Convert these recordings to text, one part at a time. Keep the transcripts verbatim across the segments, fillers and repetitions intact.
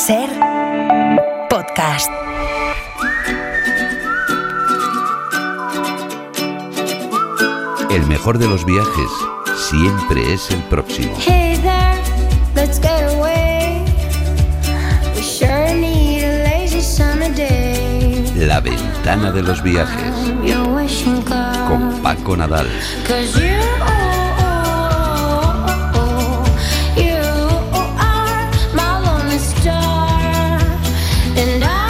Ser podcast. El mejor de los viajes siempre es el próximo. Hey there, let's get away. We sure need a lazy summer day. La ventana de los viajes. You're wishing God, Con Paco Nadal. 'cause you, you are my lonely star. And I,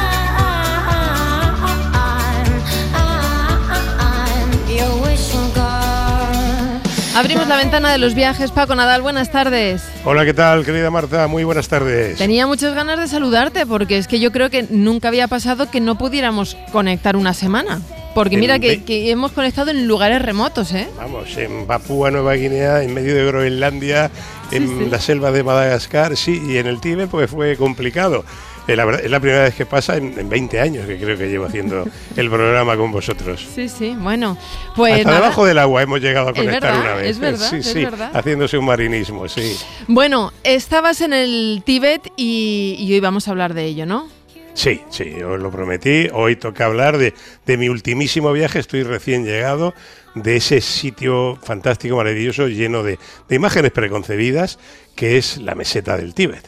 I'm, I'm your wishing God. Abrimos la ventana de los viajes. Paco Nadal, buenas tardes. Hola, ¿qué tal, querida Marta? Muy buenas tardes. Tenía muchas ganas de saludarte porque es que yo creo que nunca había pasado que no pudiéramos conectar una semana. Porque mira que, que hemos conectado en lugares remotos, ¿eh? Vamos, en Papúa Nueva Guinea, en medio de Groenlandia, Sí, en sí. la selva de Madagascar, sí, y en el Tíbet pues fue complicado. Eh, la verdad, es la primera vez que pasa en, en veinte años que creo que llevo haciendo el programa con vosotros. Sí, sí, bueno. Pues Hasta nada. debajo del agua hemos llegado a Es conectar verdad, una vez. es verdad, sí, es sí, verdad. haciendo submarinismo, sí. Bueno, estabas en el Tíbet y, y hoy vamos a hablar de ello, ¿no? Sí, sí, os lo prometí. Hoy toca hablar de, de mi ultimísimo viaje. Estoy recién llegado de ese sitio fantástico, maravilloso, lleno de, de imágenes preconcebidas, que es la meseta del Tíbet.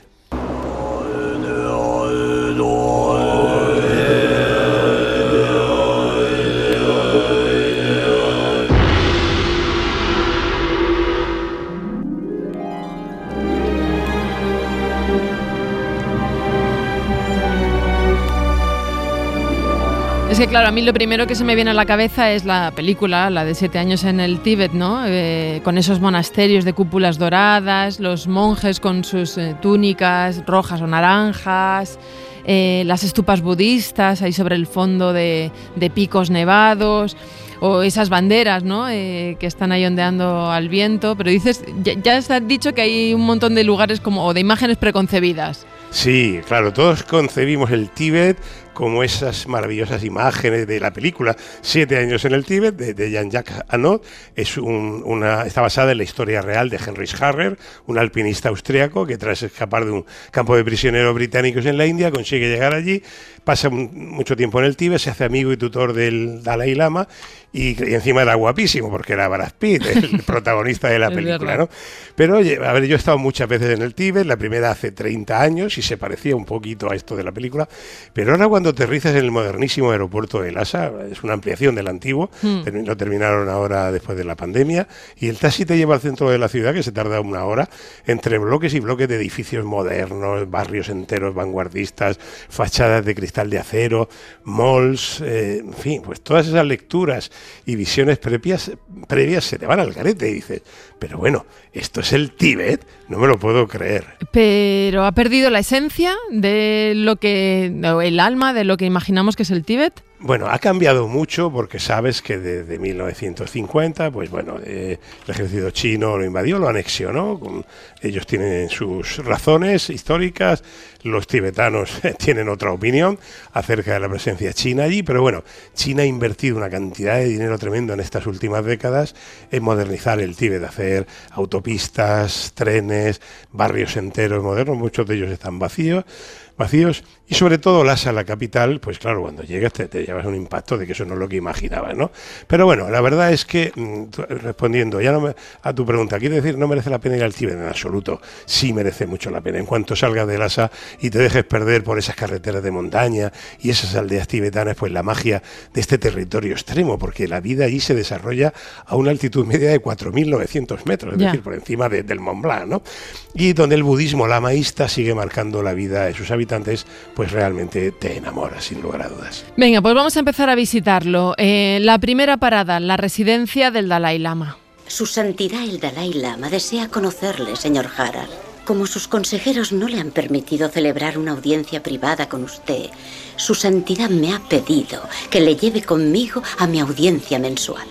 Es que claro, a mí lo primero que se me viene a la cabeza es la película, la de Siete años en el Tíbet, ¿no? Eh, con esos monasterios de cúpulas doradas, los monjes con sus eh, túnicas rojas o naranjas, eh, las estupas budistas ahí sobre el fondo de, de picos nevados, o esas banderas, ¿no? Eh, que están ahí ondeando al viento. Pero dices, ya, ya has dicho que hay un montón de lugares como o de imágenes preconcebidas. Sí, claro, todos concebimos el Tíbet como esas maravillosas imágenes de la película Siete años en el Tíbet, de, de Jean-Jacques Annaud. Es un, una, está basada en la historia real de Heinrich Harrer, un alpinista austriaco que tras escapar de un campo de prisioneros británicos en la India consigue llegar allí, pasa un, mucho tiempo en el Tíbet, se hace amigo y tutor del Dalai Lama y, y encima era guapísimo porque era Brad Pitt, el protagonista de la película, ¿no? Pero oye, a ver, yo he estado muchas veces en el Tíbet, la primera hace treinta años y se parecía un poquito a esto de la película, pero ahora cuando aterrizas en el modernísimo aeropuerto de Lhasa, es una ampliación del antiguo, Hmm. lo terminaron ahora después de la pandemia, y el taxi te lleva al centro de la ciudad, que se tarda una hora, entre bloques y bloques de edificios modernos, barrios enteros vanguardistas, fachadas de cristal de acero, malls, eh, en fin, pues todas esas lecturas y visiones previas, previas se te van al garete y dices, pero bueno, ¿esto es el Tíbet? No me lo puedo creer. Pero ha perdido la esencia de lo que, o el alma de lo que imaginamos que es el Tíbet. Bueno, ha cambiado mucho porque sabes que desde mil novecientos cincuenta, pues bueno, eh, el ejército chino lo invadió, lo anexionó. Con, ellos tienen sus razones históricas, los tibetanos tienen otra opinión acerca de la presencia china allí, pero bueno, China ha invertido una cantidad de dinero tremendo en estas últimas décadas en modernizar el Tíbet, hacer autopistas, trenes, barrios enteros modernos, muchos de ellos están vacíos. vacíos y sobre todo Lhasa, la capital, pues claro, cuando llegas te, te llevas un impacto de que eso no es lo que imaginabas, ¿no? Pero bueno, la verdad es que, mmm, respondiendo ya no me, a tu pregunta, quiere decir, no merece la pena ir al Tíbet en absoluto, sí merece mucho la pena. En cuanto salgas de Lhasa y te dejes perder por esas carreteras de montaña y esas aldeas tibetanas, pues la magia de este territorio extremo, porque la vida allí se desarrolla a una altitud media de cuatro mil novecientos metros, es Ya. decir, por encima de, del Mont Blanc, ¿no? Y donde el budismo lamaísta sigue marcando la vida de sus habitantes, pues realmente te enamora, sin lugar a dudas. Venga, pues vamos a empezar a visitarlo. Eh, la primera parada, la residencia del Dalai Lama. Su Santidad el Dalai Lama desea conocerle, señor Harald. Como sus consejeros no le han permitido celebrar una audiencia privada con usted, Su Santidad me ha pedido que le lleve conmigo a mi audiencia mensual.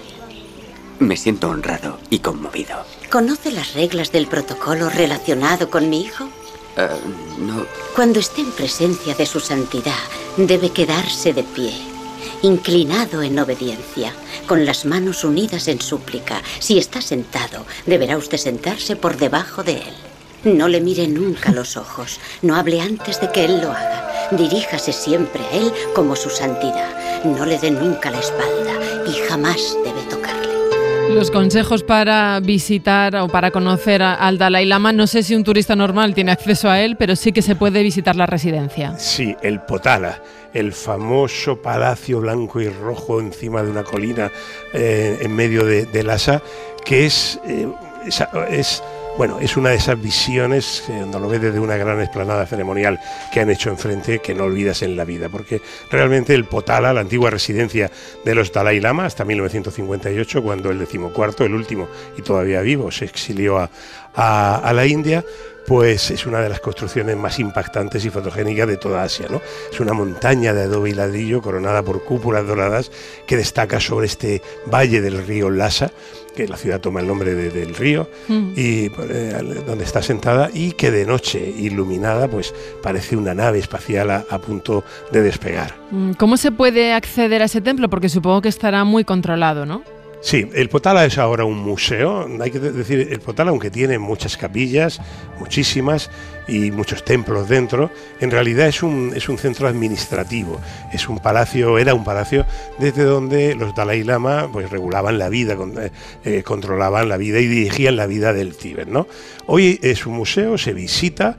Me siento honrado y conmovido. ¿Conoce las reglas del protocolo relacionado con mi hijo? Uh, no. Cuando esté en presencia de Su Santidad, debe quedarse de pie, inclinado en obediencia, con las manos unidas en súplica. Si está sentado, deberá usted sentarse por debajo de él. No le mire nunca a los ojos. No hable antes de que él lo haga. Diríjase siempre a él como su santidad. No le dé nunca la espalda y jamás debe tocarle. Los consejos para visitar o para conocer a, al Dalai Lama, no sé si un turista normal tiene acceso a él, pero sí que se puede visitar la residencia. Sí, el Potala, el famoso palacio blanco y rojo encima de una colina eh, en medio de, de Lhasa, que es, eh, es, es bueno, es una de esas visiones eh, cuando lo ves desde una gran explanada ceremonial que han hecho enfrente, que no olvidas en la vida, porque realmente el Potala, la antigua residencia de los Dalai Lama hasta mil novecientos cincuenta y ocho, cuando el decimocuarto, el último y todavía vivo, se exilió a, a, a la India, pues es una de las construcciones más impactantes y fotogénicas de toda Asia, ¿no? Es una montaña de adobe y ladrillo coronada por cúpulas doradas que destaca sobre este valle del río Lhasa, que la ciudad toma el nombre de, del río, mm. y eh, donde está sentada, y que de noche, iluminada, pues parece una nave espacial a, a punto de despegar. ¿Cómo se puede acceder a ese templo? Porque supongo que estará muy controlado, ¿no? Sí, el Potala es ahora un museo. Hay que decir, el Potala, aunque tiene muchas capillas, muchísimas, y muchos templos dentro, en realidad es un, es un centro administrativo. Es un palacio, era un palacio desde donde los Dalai Lama pues regulaban la vida, eh, controlaban la vida y dirigían la vida del Tíbet, ¿no? Hoy es un museo, se visita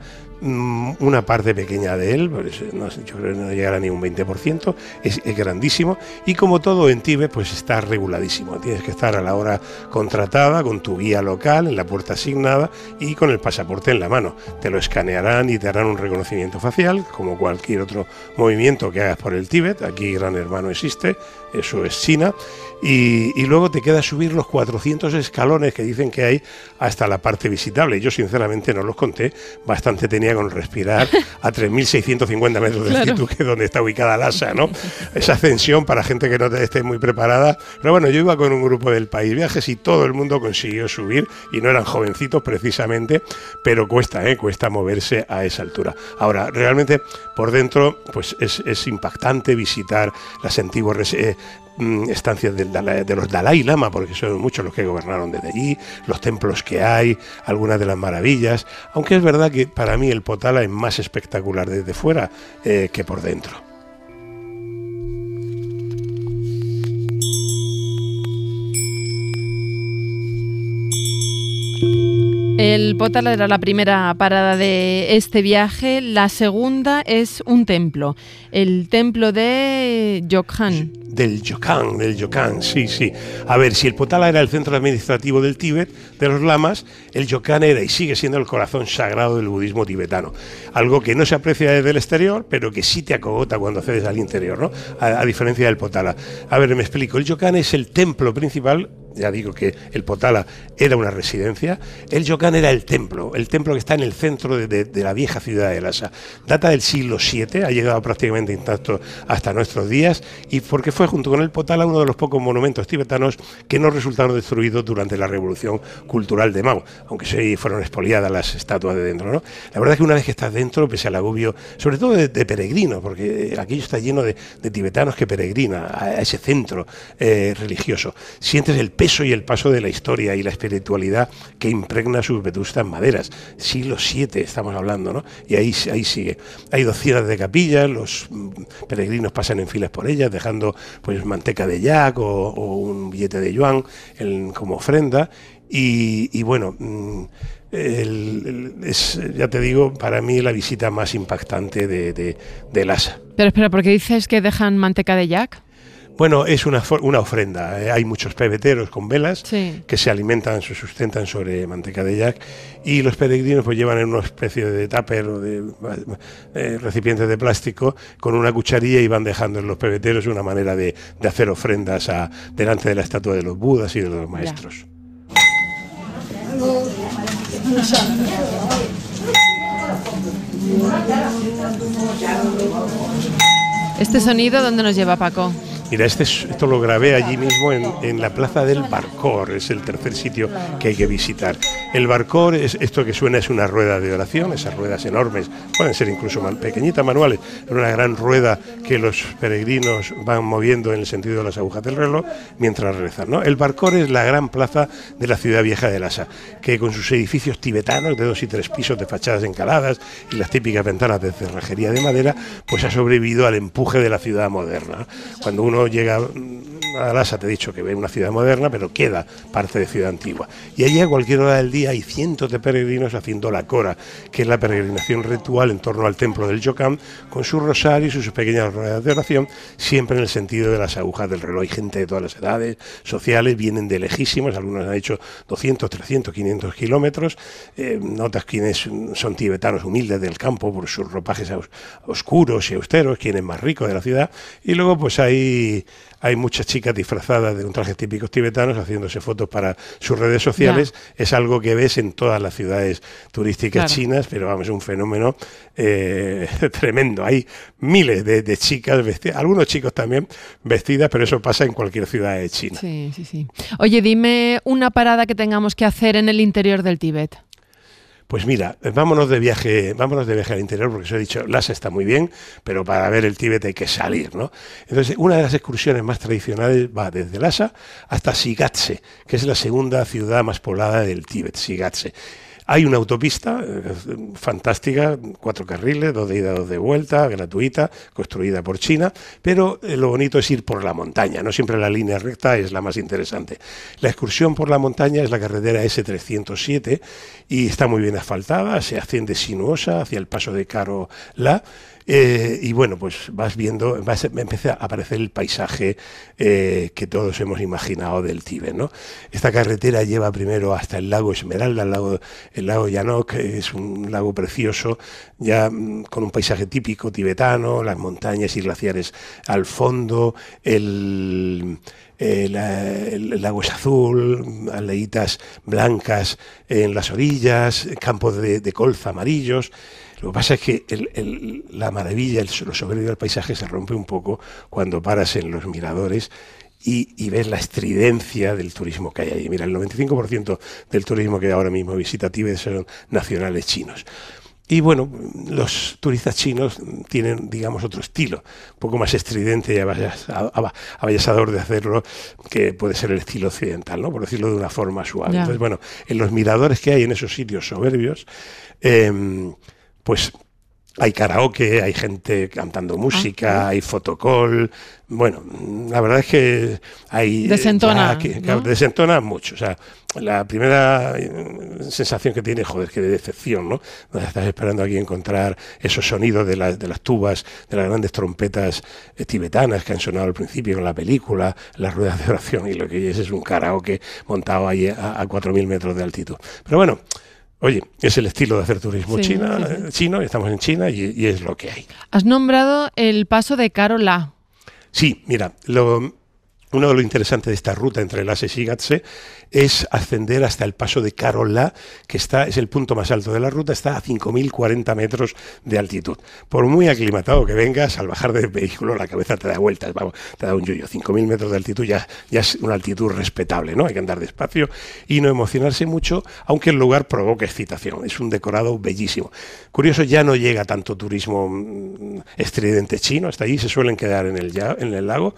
una parte pequeña de él, pues no, yo creo que no llegará ni un veinte por ciento, es, es grandísimo, y como todo en Tíbet pues está reguladísimo. Tienes que estar a la hora contratada, con tu guía local en la puerta asignada y con el pasaporte en la mano. Te lo escanearán y te harán un reconocimiento facial, como cualquier otro movimiento que hagas por el Tíbet. Aquí Gran Hermano existe, eso es China, y, y luego te queda subir los cuatrocientos escalones que dicen que hay hasta la parte visitable. Yo sinceramente no los conté, bastante tenía con respirar a tres mil seiscientos cincuenta metros de claro. altitud, que es donde está ubicada Lhasa, ¿no? Esa ascensión para gente que no esté muy preparada. Pero bueno, yo iba con un grupo del País Viajes y todo el mundo consiguió subir, y no eran jovencitos precisamente, pero cuesta, ¿eh? Cuesta moverse a esa altura. Ahora, realmente por dentro pues es, es impactante visitar las antiguas eh, estancias del Dalai, de los Dalai Lama, porque son muchos los que gobernaron desde allí, los templos que hay, algunas de las maravillas, aunque es verdad que para mí el Potala es más espectacular desde fuera eh, que por dentro. El Potala era la primera parada de este viaje. La segunda es un templo, el templo de Jokhan. Del Jokhan, del Jokhan, sí, sí. A ver, si el Potala era el centro administrativo del Tíbet, de los lamas, el Jokhan era y sigue siendo el corazón sagrado del budismo tibetano. Algo que no se aprecia desde el exterior, pero que sí te acogota cuando accedes al interior, ¿no? A, a diferencia del Potala. A ver, me explico. El Jokhan es el templo principal. Ya digo que el Potala era una residencia. El Jokhan era el templo, el templo que está en el centro de, de, de la vieja ciudad de Lhasa. Data del siglo siete, ha llegado prácticamente intacto hasta nuestros días, y porque fue junto con el Potala uno de los pocos monumentos tibetanos que no resultaron destruidos durante la revolución cultural de Mao, aunque sí fueron expoliadas las estatuas de dentro, ¿no? La verdad es que una vez que estás dentro, pese al agobio, sobre todo de, de peregrinos, porque aquello está lleno de, de tibetanos que peregrinan a, a ese centro eh, religioso, sientes el peso y el paso de la historia y la espiritualidad que impregna sus vetustas maderas. Siglo siete estamos hablando, ¿no? Y ahí, ahí sigue. Hay docenas de capillas, los peregrinos pasan en filas por ellas, dejando pues manteca de yak o, o un billete de yuan en, como ofrenda. Y, y bueno, el, el, es, ya te digo, para mí la visita más impactante de, de, de Lhasa. Pero espera, ¿por qué dices que dejan manteca de yak? Bueno, es una, una ofrenda. Eh, hay muchos pebeteros con velas sí. que se alimentan, se sustentan sobre manteca de yak, y los peregrinos pues llevan en una especie de tupper o de eh, recipientes de plástico con una cucharilla y van dejando en los pebeteros una manera de, de hacer ofrendas a, delante de la estatua de los budas y de los maestros. ¿Este sonido dónde nos lleva, Paco? Mira, este es, esto lo grabé allí mismo en, en la plaza del Barcor, es el tercer sitio que hay que visitar. El Barcor, es, esto que suena es una rueda de oración, esas ruedas enormes, pueden ser incluso man, pequeñitas manuales, pero una gran rueda que los peregrinos van moviendo en el sentido de las agujas del reloj mientras rezan, ¿no? El Barcor es la gran plaza de la ciudad vieja de Lhasa, que con sus edificios tibetanos de dos y tres pisos de fachadas encaladas y las típicas ventanas de cerrajería de madera, pues ha sobrevivido al empuje de la ciudad moderna. Cuando uno llega a Lhasa, te he dicho que ve una ciudad moderna, pero queda parte de ciudad antigua. Y allí a cualquier hora del día hay cientos de peregrinos haciendo la cora, que es la peregrinación ritual en torno al templo del Yokam, con su rosario y sus pequeñas ruedas de oración, siempre en el sentido de las agujas del reloj. Hay gente de todas las edades sociales, vienen de lejísimos, algunos han hecho doscientos, trescientos, quinientos kilómetros, eh, notas quienes son tibetanos humildes del campo por sus ropajes os, oscuros y austeros, quienes más ricos de la ciudad, y luego pues hay, hay muchas chicas disfrazadas de un trajes típicos tibetanos haciéndose fotos para sus redes sociales. Ya. Es algo que ves en todas las ciudades turísticas, claro, chinas, pero vamos, es un fenómeno eh, tremendo. Hay miles de, de chicas vestidas, algunos chicos también vestidas, pero eso pasa en cualquier ciudad de China. Sí, sí, sí. Oye, dime una parada que tengamos que hacer en el interior del Tíbet. Pues mira, vámonos de viaje, vámonos de viaje al interior, porque os he dicho, Lhasa está muy bien, pero para ver el Tíbet hay que salir, ¿no? Entonces, una de las excursiones más tradicionales va desde Lhasa hasta Shigatse, que es la segunda ciudad más poblada del Tíbet, Shigatse. Hay una autopista eh, fantástica, cuatro carriles, dos de ida, dos de vuelta, gratuita, construida por China, pero eh, lo bonito es ir por la montaña, no siempre la línea recta es la más interesante. La excursión por la montaña es la carretera ese trescientos siete y está muy bien asfaltada, se asciende sinuosa hacia el paso de Karo La. Eh, y bueno, pues vas viendo, vas, me empieza a aparecer el paisaje eh, que todos hemos imaginado del Tíbet, ¿no? Esta carretera lleva primero hasta el lago Esmeralda, el lago, el lago Yanok, que es un lago precioso, ya mm, con un paisaje típico tibetano, las montañas y glaciares al fondo, el... El, el, el lago es azul, aldeitas blancas en las orillas, campos de, de colza amarillos. Lo que pasa es que el, el, la maravilla, el, lo soberbio del paisaje se rompe un poco cuando paras en los miradores y, y ves la estridencia del turismo que hay allí. Mira, el noventa y cinco por ciento del turismo que ahora mismo visita Tíbet son nacionales chinos. Y bueno, los turistas chinos tienen, digamos, otro estilo, un poco más estridente y avasallador de hacerlo, que puede ser el estilo occidental, ¿no? Por decirlo de una forma suave. Yeah. Entonces, bueno, en los miradores que hay en esos sitios soberbios, eh, pues hay karaoke, hay gente cantando música, ah, hay fotocall. Bueno, la verdad es que hay... Desentona, que, ¿no? Desentona mucho. O sea, la primera sensación que tiene, joder, que de decepción, ¿no? Donde estás esperando aquí encontrar esos sonidos de, la, de las tubas, de las grandes trompetas eh, tibetanas que han sonado al principio en la película, las ruedas de oración, y lo que es es un karaoke montado ahí a, a cuatro mil metros de altitud. Pero bueno... Oye, es el estilo de hacer turismo, sí, China, sí, sí. chino, estamos en China y, y es lo que hay. Has nombrado el paso de Karo La. Sí, mira, lo, uno de lo interesante de esta ruta entre Lhasa y Shigatse es ascender hasta el paso de Karo La, que está, es el punto más alto de la ruta, está a cinco mil cuarenta metros de altitud. Por muy aclimatado que vengas, al bajar del vehículo la cabeza te da vueltas, vamos, te da un yuyo. cinco mil metros de altitud ya, ya es una altitud respetable, ¿no? Hay que andar despacio y no emocionarse mucho, aunque el lugar provoca excitación. Es un decorado bellísimo. Curioso, ya no llega tanto turismo estridente chino, hasta allí se suelen quedar en el, en el lago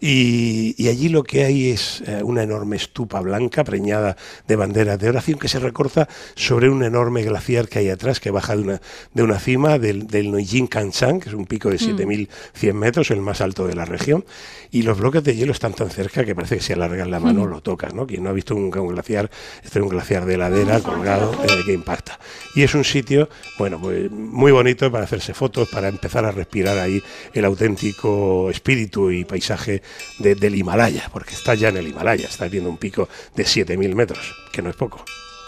y, y allí lo que hay es eh, una enorme estupa blanca preñada de banderas de oración que se recorta sobre un enorme glaciar que hay atrás, que baja de una, de una cima del, del Noijing Kanshan, que es un pico de siete mil cien metros, el más alto de la región, y los bloques de hielo están tan cerca que parece que si alargas la mano lo tocas, ¿no? Quien no ha visto nunca un glaciar, este es un glaciar de ladera colgado eh, que impacta. Y es un sitio, bueno, pues, muy bonito para hacerse fotos, para empezar a respirar ahí el auténtico espíritu y paisaje de, del Himalaya, porque está ya en el Himalaya, estás viendo un pico de siete mil metros, que no es poco.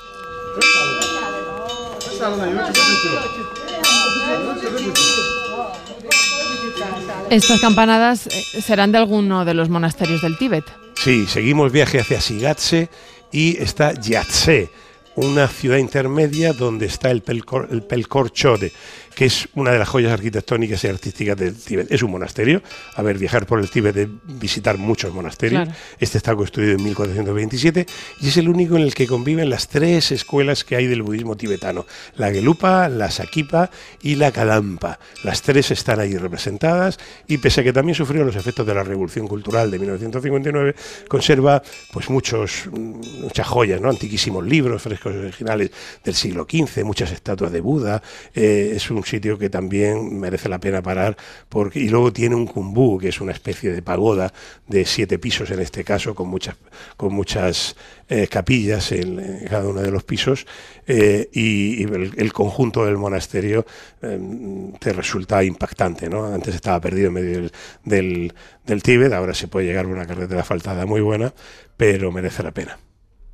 Estas campanadas serán de alguno de los monasterios del Tíbet. Sí, seguimos viaje hacia Shigatse y está Gyatse, una ciudad intermedia donde está el Pelkor, el Pelkor Chode, que es una de las joyas arquitectónicas y artísticas del Tíbet. Es un monasterio. A ver, viajar por el Tíbet es visitar muchos monasterios. Claro. Este está construido en mil cuatrocientos veintisiete y es el único en el que conviven las tres escuelas que hay del budismo tibetano: la Gelupa, la Sakipa y la Kadampa. Las tres están ahí representadas y, pese a que también sufrió los efectos de la Revolución Cultural de mil novecientos cincuenta y nueve, conserva pues muchos, muchas joyas, ¿no? Antiquísimos libros, frescos originales del siglo quince, muchas estatuas de Buda. Eh, es un sitio que también merece la pena parar, porque y luego tiene un kumbú, que es una especie de pagoda de siete pisos en este caso, con muchas con muchas eh, capillas en, en cada uno de los pisos, eh, y, y el, el conjunto del monasterio eh, te resulta impactante, ¿no? Antes estaba perdido en medio del, del, del Tíbet, ahora se puede llegar por una carretera asfaltada muy buena, pero merece la pena.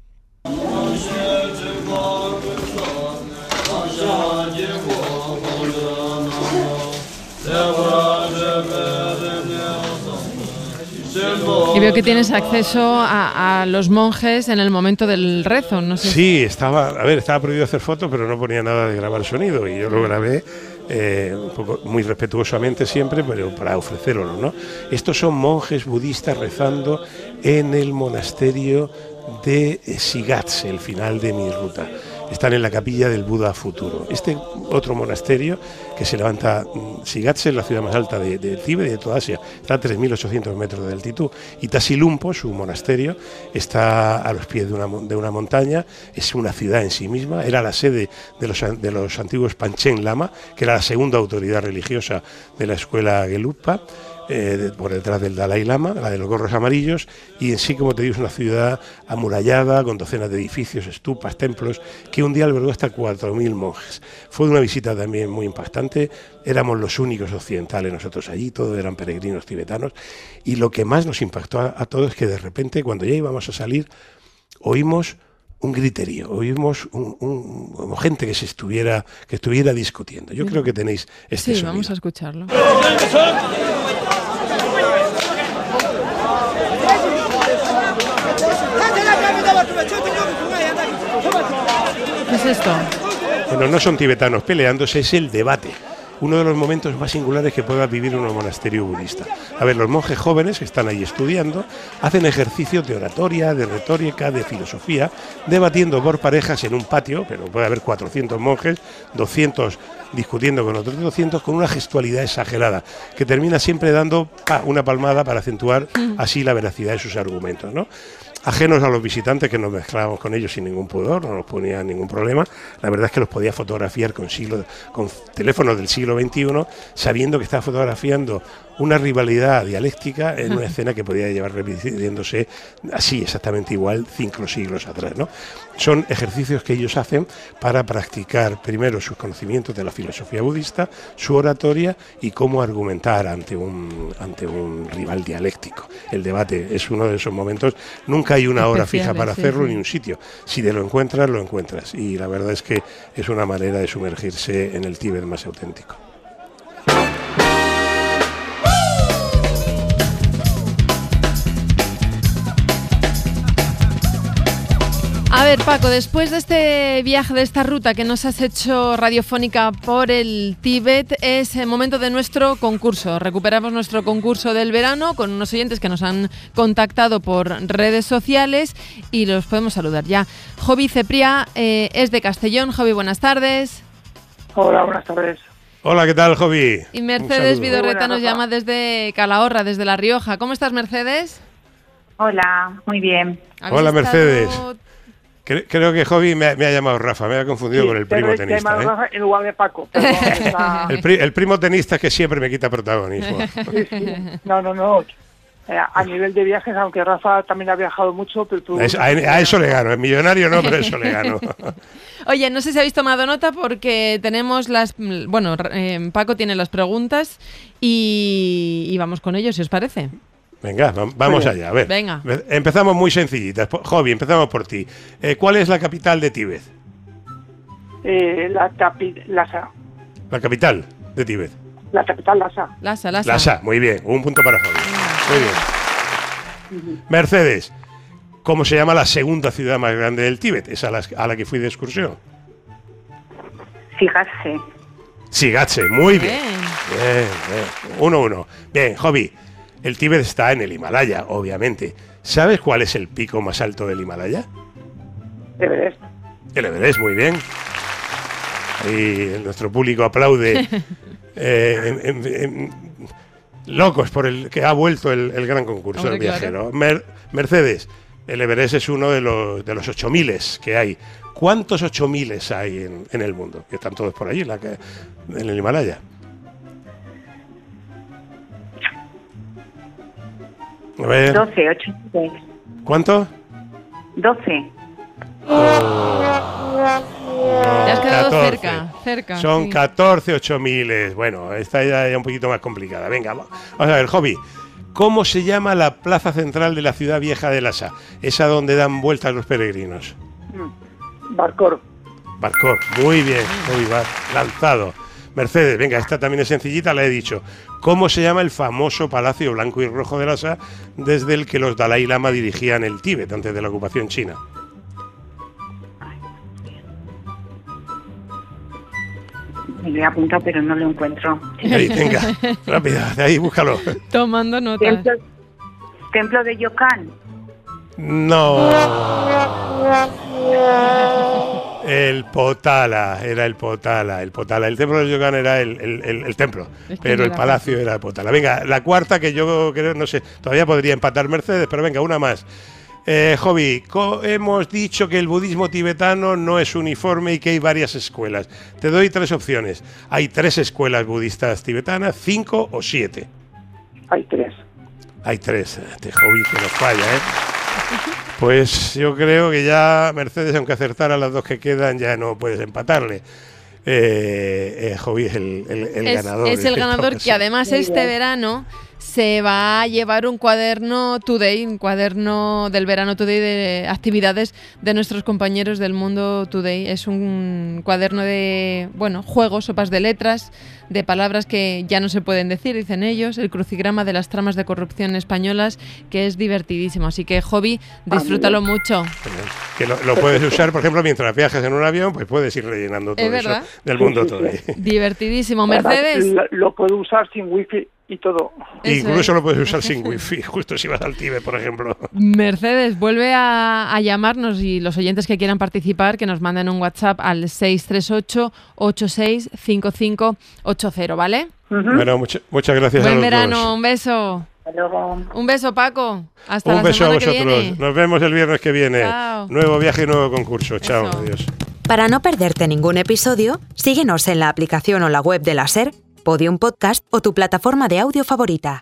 Y veo que tienes acceso a, a los monjes en el momento del rezo, no sé. Sí, estaba, a ver, estaba prohibido hacer fotos, pero no ponía nada de grabar sonido y yo lo grabé eh, un poco muy respetuosamente siempre, pero para ofrecerlo, ¿no? Estos son monjes budistas rezando en el monasterio de Shigatse, el final de mi ruta. Están en la capilla del Buda futuro. Este otro monasterio que se levanta, Shigatse es la ciudad más alta de, de Tíbet y de toda Asia, está a tres mil ochocientos metros de altitud, y Tasilumpo, su monasterio, está a los pies de una, de una montaña, es una ciudad en sí misma, era la sede de los, de los antiguos Panchen Lama, que era la segunda autoridad religiosa de la escuela Gelupa, Eh, por detrás del Dalai Lama, la de los gorros amarillos, y en sí, como te digo, es una ciudad amurallada con docenas de edificios, estupas, templos, que un día albergó hasta cuatro mil monjes. Fue una visita también muy impactante, éramos los únicos occidentales nosotros allí, todos eran peregrinos tibetanos, y lo que más nos impactó a, a todos es que de repente, cuando ya íbamos a salir, oímos un griterío, oímos un, un, como gente que se estuviera que estuviera discutiendo. Yo creo que tenéis este sí, sonido. Vamos a escucharlo. ¿Qué es esto? Bueno, no son tibetanos peleándose, es el debate. Uno de los momentos más singulares que pueda vivir un monasterio budista. A ver, los monjes jóvenes que están ahí estudiando hacen ejercicios de oratoria, de retórica, de filosofía, debatiendo por parejas en un patio, pero puede haber cuatrocientos monjes, doscientos discutiendo con otros doscientos, con una gestualidad exagerada, que termina siempre dando pa, una palmada para acentuar así la veracidad de sus argumentos, ¿no? Ajenos a los visitantes, que nos mezclábamos con ellos sin ningún pudor, no nos ponía ningún problema. La verdad es que los podía fotografiar con, siglo, con teléfonos del siglo veintiuno, sabiendo que estaba fotografiando una rivalidad dialéctica en una escena que podía llevar repitiéndose así exactamente igual cinco siglos atrás, ¿no? Son ejercicios que ellos hacen para practicar primero sus conocimientos de la filosofía budista, su oratoria y cómo argumentar ante un ante un rival dialéctico. El debate es uno de esos momentos. Nunca hay una hora fija para hacerlo, sí, sí. Ni un sitio. Si te lo encuentras, lo encuentras. Y la verdad es que es una manera de sumergirse en el Tíbet más auténtico. A ver, Paco, después de este viaje, de esta ruta que nos has hecho radiofónica por el Tíbet, es el momento de nuestro concurso. Recuperamos nuestro concurso del verano con unos oyentes que nos han contactado por redes sociales y los podemos saludar ya. Jovi Cepria eh, es de Castellón. Jovi, buenas tardes. Hola, buenas tardes. Hola, ¿qué tal, Jovi? Y Mercedes Vidorreta nos llama desde Calahorra, desde La Rioja. ¿Cómo estás, Mercedes? Hola, muy bien. Hola, Mercedes. Creo que Jovi me ha, me ha llamado Rafa, me ha confundido sí, con el primo tenista. ¿eh? Rafa en lugar de Paco. Está... el, pri, el primo tenista que siempre me quita protagonismo. Sí, sí. No, no, no. Eh, a nivel de viajes, aunque Rafa también ha viajado mucho, pero tú... Es, a, a eso le gano, es millonario no, pero eso le gano. Oye, no sé si habéis tomado nota porque tenemos las... Bueno, eh, Paco tiene las preguntas y, y vamos con ellos, si os parece. Venga, vamos allá, a ver. Venga. Empezamos muy sencillitas. Jovi, empezamos por ti. Eh, ¿Cuál es la capital de Tíbet? Eh, la, capi Lhasa. La capital de Tíbet. La capital, Lhasa. Lhasa, Lhasa. Lhasa, muy bien. Un punto para Jovi. Muy bien. Mercedes, ¿Cómo se llama la segunda ciudad más grande del Tíbet? Esa a la, a la que fui de excursión. Fíjate. Sigatse, muy bien. Bien. Bien, bien. Uno, uno. Bien, Joby, el Tíbet está en el Himalaya, obviamente. ¿Sabes cuál es el pico más alto del Himalaya? Everest. El Everest, muy bien. Y nuestro público aplaude. eh, en, en, en, locos por el que ha vuelto el, el gran concurso Hombre, del viajero. claro. Mer, Mercedes, el Everest es uno de los de los ocho miles que hay. ¿Cuántos ocho miles hay en, en el mundo? Que están todos por allí, en, la, en el Himalaya. A ver. doce, ocho, seis. ¿Cuánto? doce. Te has quedado catorce. cerca, cerca. Son sí. catorce ocho miles. Bueno, esta ya es un poquito más complicada. Venga, vamos a ver, Joby. ¿Cómo se llama la plaza central de la ciudad vieja de Lhasa? Esa donde dan vueltas los peregrinos. Barcor. Barcor, muy bien, muy bien, lanzado. Mercedes, venga, esta también es sencillita, la he dicho. ¿Cómo se llama el famoso Palacio Blanco y Rojo de Lhasa desde el que los Dalai Lama dirigían el Tíbet antes de la ocupación china? Me lo he apuntado, pero no lo encuentro. Ahí, venga, rápido, de ahí búscalo. Tomando nota. Templo, templo de Yokan. No. El Potala, era el Potala, el Potala. El templo de Yokan era el, el, el, el templo, Es que pero no el era palacio era el Potala. Venga, la cuarta que yo creo, no sé, todavía podría empatar Mercedes, pero venga, una más. Eh, Joby, hemos dicho que el budismo tibetano no es uniforme y que hay varias escuelas. Te doy tres opciones. Hay tres escuelas budistas tibetanas, cinco o siete. Hay tres. Hay tres. Este Joby que nos falla, ¿eh? Pues yo creo que ya Mercedes, aunque acertara las dos que quedan, ya no puedes empatarle. Eh, eh, Joby es el, el, el es, ganador. es el ganador que además este verano se va a llevar un cuaderno Today, un cuaderno del verano Today de actividades de nuestros compañeros del Mundo Today. Es un cuaderno de, bueno, juegos, sopas de letras, de palabras que ya no se pueden decir, dicen ellos, el crucigrama de las tramas de corrupción españolas, que es divertidísimo. Así que, Joby, disfrútalo mucho. Que lo, lo puedes usar, por ejemplo, mientras viajas en un avión, pues puedes ir rellenando todo eso del Mundo Today. Divertidísimo. Mercedes. Lo, lo puedo usar sin wifi y todo. Eso Incluso es. lo puedes usar sin wifi, justo si vas al Tíbet, por ejemplo. Mercedes, vuelve a, a llamarnos y los oyentes que quieran participar, que nos manden un WhatsApp al seis tres ocho, ocho seis cinco cinco ocho cero, ¿vale? Uh-huh. Bueno, mucha, muchas gracias Buen a los verano, dos. un beso. Hasta luego. Un beso, Paco. Hasta Un la beso a semana que vosotros. viene. Nos vemos el viernes que viene. Chao. Nuevo viaje y nuevo concurso. Chao, Eso. adiós. Para no perderte ningún episodio, síguenos en la aplicación o la web de la SER, Podium Podcast o tu plataforma de audio favorita.